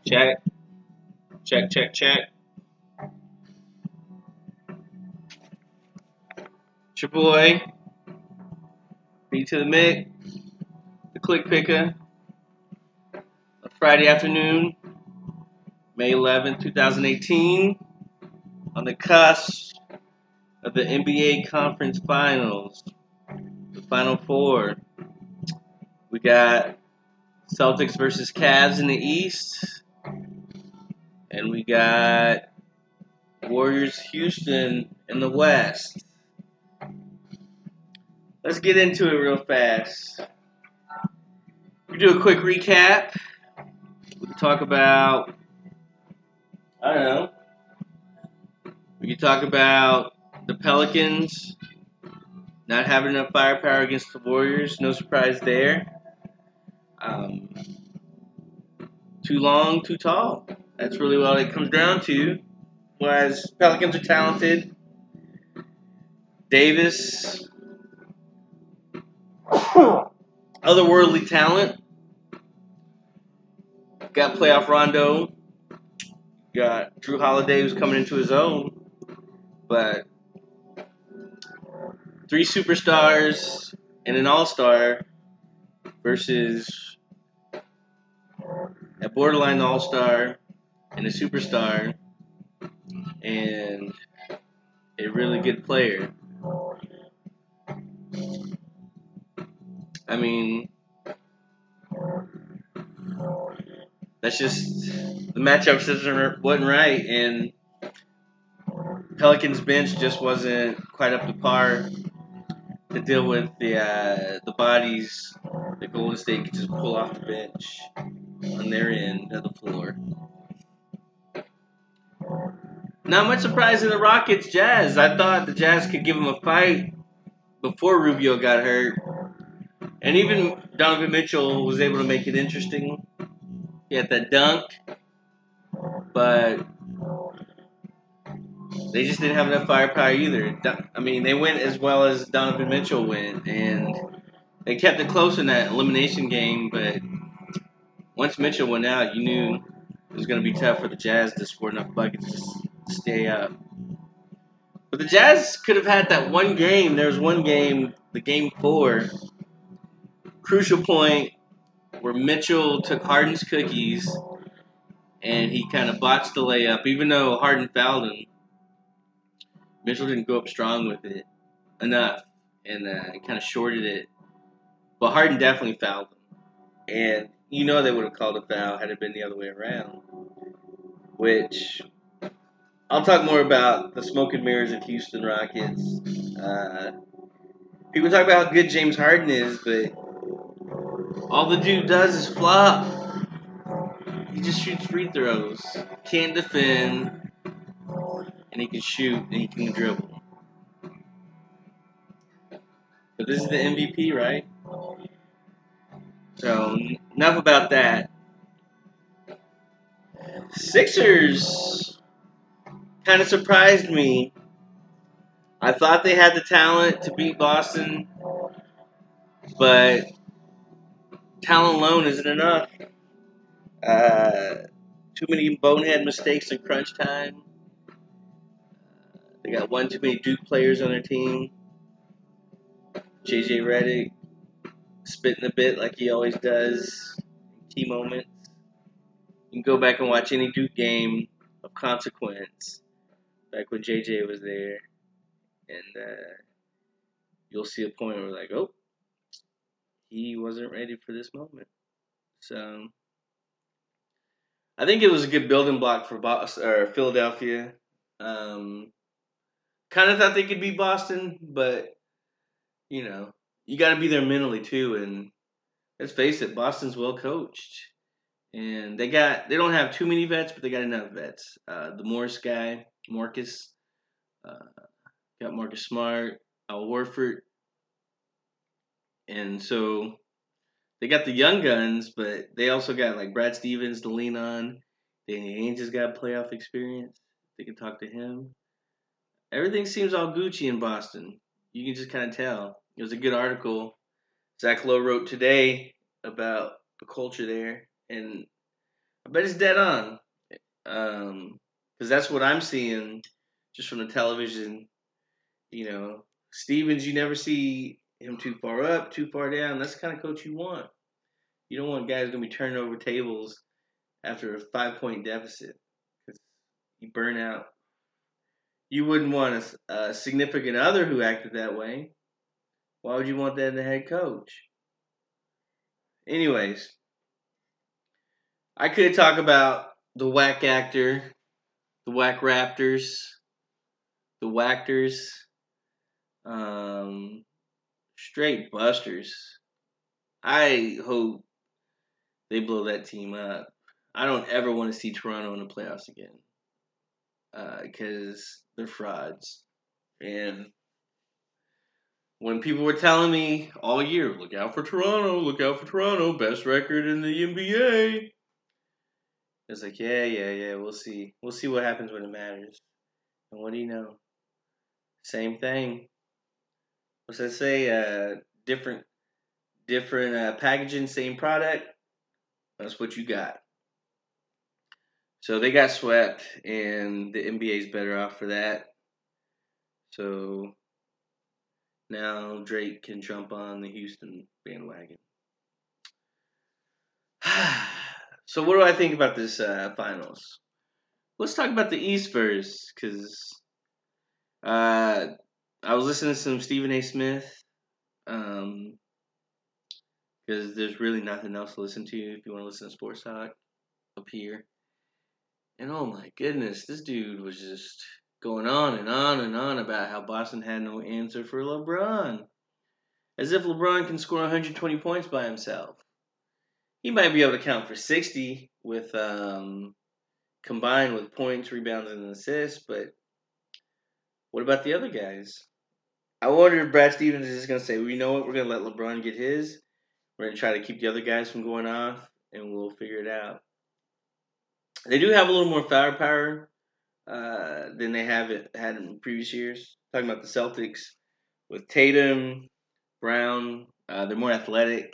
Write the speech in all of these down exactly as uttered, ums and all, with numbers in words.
Check, check, check, check. It's your boy, B to the Mick, the Click Picker. A Friday afternoon, May eleventh, twenty eighteen, on the cusp of the N B A Conference Finals, the Final Four. We got Celtics versus Cavs in the East, and we got Warriors Houston in the West. Let's get into it real fast. We do a quick recap. We can talk about, I don't know, we can talk about the Pelicans not having enough firepower against the Warriors. No surprise there. Um, too long, too tall. That's really what it comes down to. Whereas Pelicans are talented. Davis, otherworldly talent. Got playoff Rondo. Got Drew Holiday, who's coming into his own. But three superstars and an all-star versus a borderline all-star and a superstar and a really good player. I mean, that's just the matchup just wasn't right, and Pelicans bench just wasn't quite up to par to deal with the uh, the bodies that Golden State could just pull off the bench on their end of the floor. Not much surprise in the Rockets Jazz. I thought the Jazz could give them a fight before Rubio got hurt. And even Donovan Mitchell was able to make it interesting. He had that dunk. But they just didn't have enough firepower either. I mean, they went as well as Donovan Mitchell went. And they kept it close in that elimination game. But once Mitchell went out, you knew it was going to be tough for the Jazz to score enough buckets to stay up. But the Jazz could have had that one game. There was one game, the game four, crucial point where Mitchell took Harden's cookies and he kind of botched the layup. Even though Harden fouled him, Mitchell didn't go up strong with it enough and uh, kind of shorted it. But Harden definitely fouled him. And you know they would have called a foul had it been the other way around. Which, I'll talk more about the smoke and mirrors of Houston Rockets. Uh, people talk about how good James Harden is, but all the dude does is flop. He just shoots free throws. Can't defend. And he can shoot and he can dribble. But this is the M V P, right? So, enough about that. Sixers kind of surprised me. I thought they had the talent to beat Boston, but talent alone isn't enough. Uh, too many bonehead mistakes in crunch time. They got one too many Duke players on their team. J J Redick spitting a bit like he always does in key moments. You can go back and watch any Duke game of consequence back when J J was there, and uh, you'll see a point where like, oh, he wasn't ready for this moment. So I think it was a good building block for Boston, or Philadelphia. Um, kind of thought they could beat Boston, but you know, you got to be there mentally too. And let's face it, Boston's well coached, and they got they don't have too many vets, but they got enough vets. Uh, the Morris guy, Marcus, uh, got Marcus Smart, Al Horford, and so they got the young guns, but they also got like Brad Stevens to lean on. Danny Ainge has got playoff experience. They can talk to him. Everything seems all Gucci in Boston. You can just kind of tell. It was a good article Zach Lowe wrote today about the culture there. And I bet it's dead on. Um, because that's what I'm seeing just from the television. You know, Stevens, you never see him too far up, too far down. That's the kind of coach you want. You don't want guys going to be turning over tables after a five point deficit because you burn out. You wouldn't want a, a significant other who acted that way. Why would you want that in the head coach? Anyways, I could talk about the whack actor, the whack Raptors, the whackers, um, straight busters. I hope they blow that team up. I don't ever want to see Toronto in the playoffs again because uh, they're frauds. And when people were telling me all year, look out for Toronto, look out for Toronto, best record in the N B A. It's like, yeah, yeah, yeah, we'll see. We'll see what happens when it matters. And what do you know? Same thing. What's that say? Uh, different, different uh, packaging, same product. That's what you got. So they got swept, and the N B A is better off for that. So now Drake can jump on the Houston bandwagon. So what do I think about this uh, finals? Let's talk about the East first, because uh, I was listening to some Stephen A. Smith, um, because there's really nothing else to listen to if you want to listen to sports talk up here. And oh my goodness, this dude was just going on and on and on about how Boston had no answer for LeBron. As if LeBron can score one hundred twenty points by himself. He might be able to count for sixty with um, combined with points, rebounds, and assists, but what about the other guys? I wonder if Brad Stevens is just going to say, well, you know what, we're going to let LeBron get his. We're going to try to keep the other guys from going off, and we'll figure it out. They do have a little more firepower uh, than they have it, had in previous years. Talking about the Celtics with Tatum, Brown, uh, they're more athletic,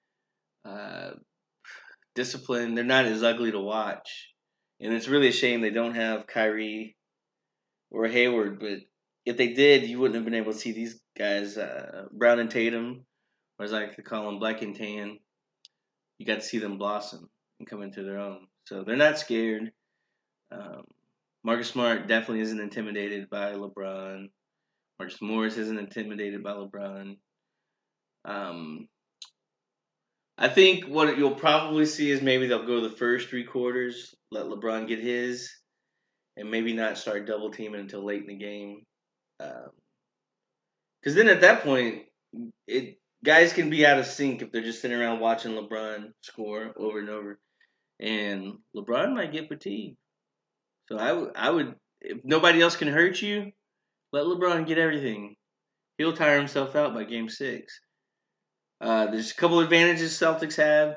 uh, disciplined. They're not as ugly to watch, and it's really a shame they don't have Kyrie or Hayward. But if they did, you wouldn't have been able to see these guys, uh, Brown and Tatum, or as I like to call them, Black and Tan. You got to see them blossom and come into their own. So they're not scared. Um, Marcus Smart definitely isn't intimidated by LeBron. Marcus Morris isn't intimidated by LeBron. Um, I think what you'll probably see is maybe they'll go the first three quarters, let LeBron get his, and maybe not start double teaming until late in the game. Because um, then at that point, it guys can be out of sync if they're just sitting around watching LeBron score over and over, and LeBron might get fatigued. So I, w- I would, if nobody else can hurt you, let LeBron get everything. He'll tire himself out by game six. Uh, there's a couple advantages Celtics have.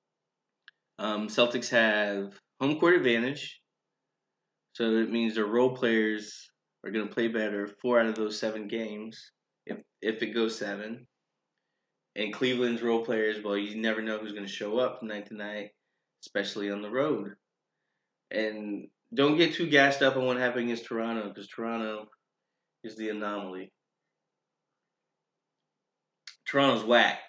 Um, Celtics have home court advantage. So it means their role players are going to play better four out of those seven games, if if it goes seven. And Cleveland's role players, well, you never know who's going to show up from night to night, especially on the road. And don't get too gassed up on what happened against Toronto, because Toronto is the anomaly. Toronto's whack.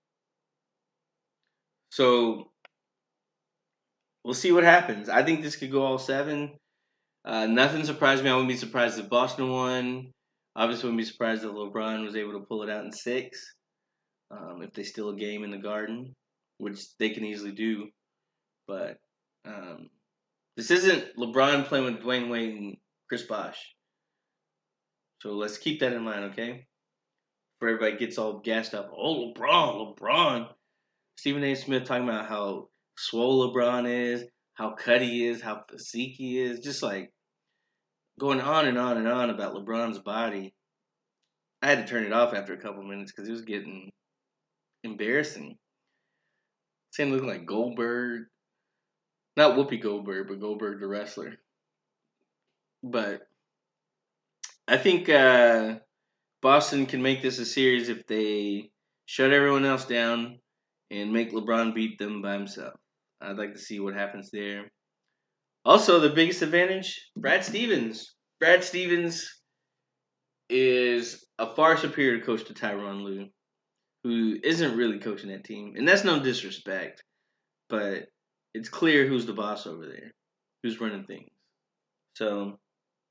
So we'll see what happens. I think this could go all seven. Uh, nothing surprised me. I wouldn't be surprised if Boston won. Obviously, wouldn't be surprised if LeBron was able to pull it out in six. Um, if they steal a game in the Garden, which they can easily do. But um, this isn't LeBron playing with Dwayne Wade and Chris Bosh. So let's keep that in mind, okay? Before everybody gets all gassed up. Oh, LeBron, LeBron. Stephen A. Smith talking about how swole LeBron is, how cut he is, how physique he is. Just like going on and on and on about LeBron's body. I had to turn it off after a couple minutes because it was getting embarrassing. Saying looking like Goldberg. Not Whoopi Goldberg, but Goldberg the wrestler. But I think uh, Boston can make this a series if they shut everyone else down and make LeBron beat them by himself. I'd like to see what happens there. Also, the biggest advantage, Brad Stevens. Brad Stevens is a far superior coach to Tyronn Lue, who isn't really coaching that team. And that's no disrespect, but it's clear who's the boss over there, who's running things. So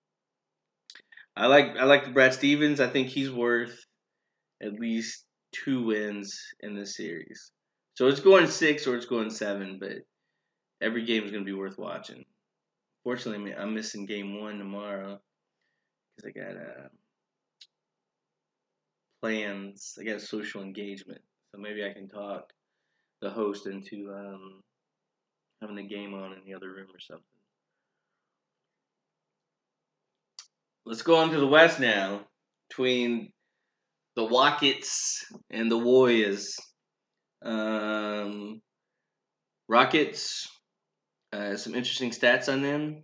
I like I like the Brad Stevens. I think he's worth at least two wins in this series. So it's going six or it's going seven, but every game is going to be worth watching. Fortunately, I'm missing game one tomorrow because I got uh, plans. I got social engagement, so maybe I can talk the host into um, having a game on in the other room or something. Let's go on to the West now, between the Rockets and the Warriors. Um, Rockets, uh, some interesting stats on them.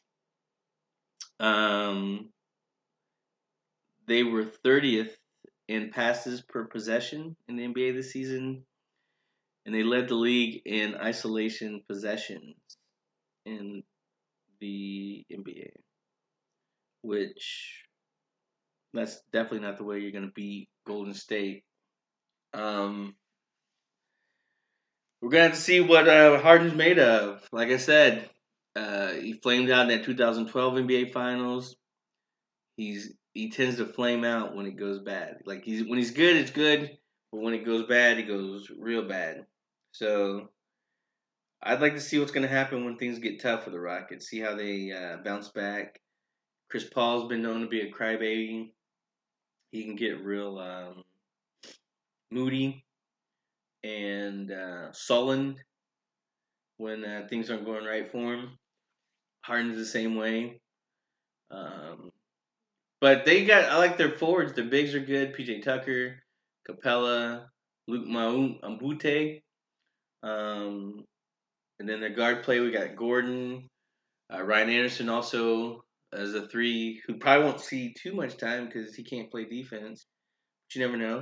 Um, they were thirtieth in passes per possession in the N B A this season, and they led the league in isolation possessions in the N B A, which that's definitely not the way you're going to beat Golden State. Um, we're going to have to see what uh, Harden's made of. Like I said, uh, he flamed out in that two thousand twelve N B A Finals. He's he tends to flame out when it goes bad. Like he's when he's good, it's good, but when it goes bad, it goes real bad. So I'd like to see what's going to happen when things get tough for the Rockets. See how they uh, bounce back. Chris Paul's been known to be a crybaby. He can get real um, moody and uh, sullen when uh, things aren't going right for him. Harden's the same way. Um, but they got, I like their forwards. Their bigs are good. P J Tucker, Capella, Luke Mbute. Um, and then their guard play, we got Gordon, uh, Ryan Anderson also as a three, who probably won't see too much time because he can't play defense. But you never know.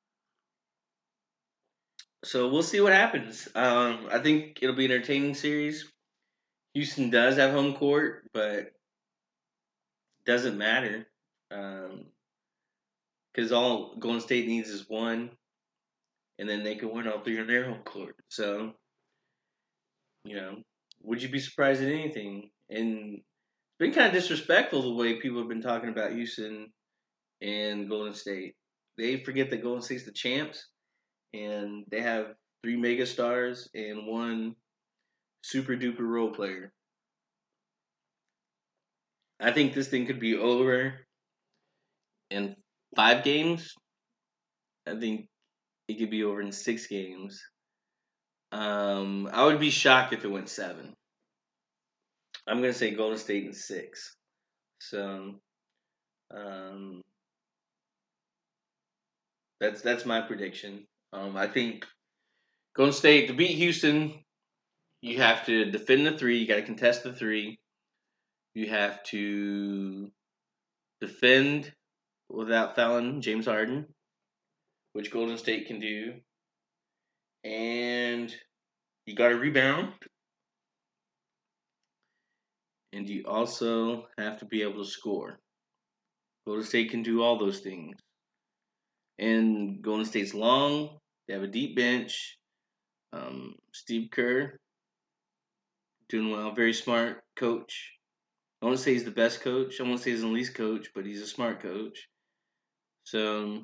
So we'll see what happens. Um, I think it'll be an entertaining series. Houston does have home court, but doesn't matter because um, all Golden State needs is one, and then they can win all three on their home court. So, you know, would you be surprised at anything? And it's been kind of disrespectful the way people have been talking about Houston and Golden State. They forget that Golden State's the champs, and they have three mega stars and one super duper role player. I think this thing could be over in five games. I think it could be over in six games. Um, I would be shocked if it went seven. I'm gonna say Golden State in six. So, um, that's that's my prediction. Um, I think Golden State to beat Houston, you have to defend the three. You got to contest the three. You have to defend without fouling James Harden, which Golden State can do, and you got to rebound. And you also have to be able to score. Golden State can do all those things. And Golden State's long. They have a deep bench. Um, Steve Kerr doing well. Very smart coach. I won't say he's the best coach. I won't say he's the least coach, but he's a smart coach. So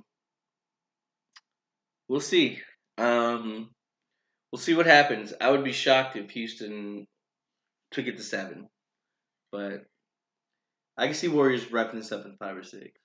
we'll see. Um, we'll see what happens. I would be shocked if Houston took it to seven, but I can see Warriors wrapping this up in five or six.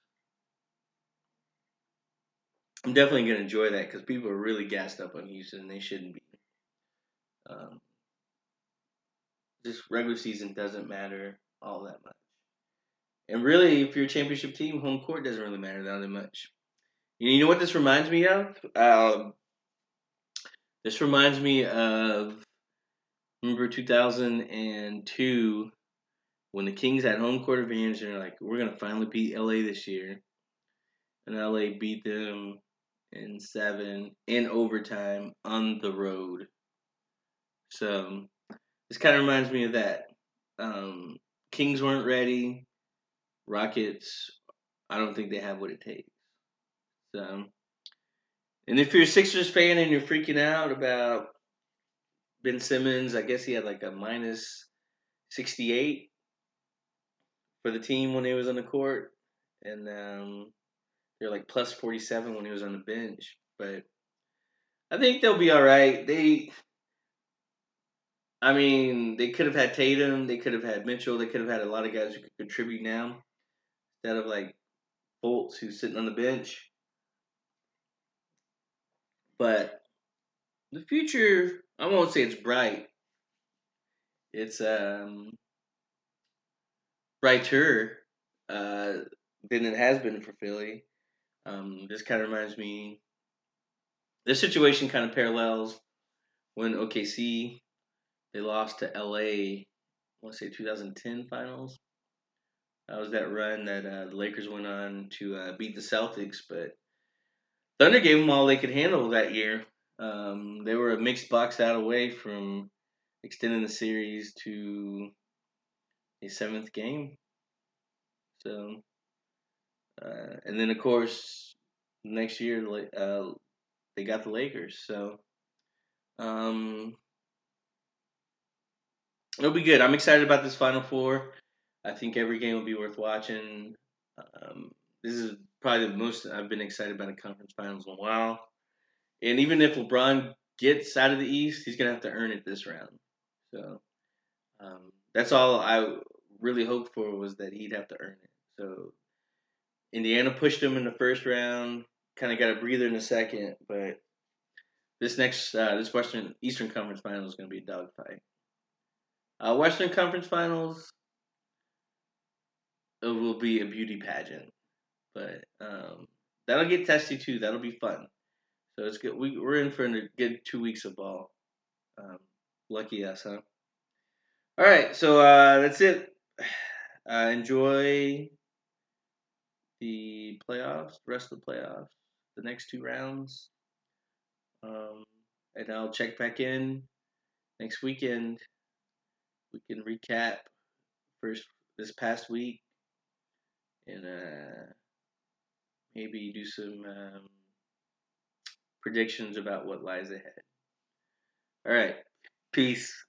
I'm definitely going to enjoy that because people are really gassed up on Houston, and they shouldn't be. Um, this regular season doesn't matter all that much. And really, if you're a championship team, home court doesn't really matter that much. You know what this reminds me of? Um, this reminds me of, remember two thousand two when the Kings had home court advantage and they're like, we're going to finally beat L A this year. And L A beat them in seven in overtime on the road. So this kind of reminds me of that. Um, Kings weren't ready. Rockets, I don't think they have what it takes. So, and if you're a Sixers fan and you're freaking out about Ben Simmons, I guess he had like a minus sixty-eight for the team when he was on the court, and um, they're like plus forty-seven when he was on the bench. But I think they'll be all right. They, I mean, they could have had Tatum, they could have had Mitchell, they could have had a lot of guys who could contribute now instead of like Fultz who's sitting on the bench. But the future, I won't say it's bright. It's um brighter uh, than it has been for Philly. Um, this kind of reminds me. This situation kind of parallels when O K C they lost to L A. I want to say twenty ten finals. That was that run that uh, the Lakers went on to uh, beat the Celtics, but Thunder gave them all they could handle that year. Um, they were a mixed box out away from extending the series to a seventh game. So, uh, and then of course, next year uh, they got the Lakers. So, um, it'll be good. I'm excited about this Final Four. I think every game will be worth watching. Um, this is probably the most I've been excited about a conference finals in a while. And even if LeBron gets out of the East, he's gonna have to earn it this round. So um, that's all I really hoped for was that he'd have to earn it. So Indiana pushed him in the first round, kind of got a breather in the second, but this next uh, this Western Eastern Conference Final is going to be a dogfight. Uh, Western Conference Finals, it will be a beauty pageant, but um, that'll get testy too. That'll be fun. So it's good. We we're in for a good two weeks of ball. Um, lucky us, huh? All right, so uh, that's it. Uh, enjoy the playoffs, the rest of the playoffs, the next two rounds, um, and I'll check back in next weekend. We can recap first this past week and uh, maybe do some um, predictions about what lies ahead. All right, peace.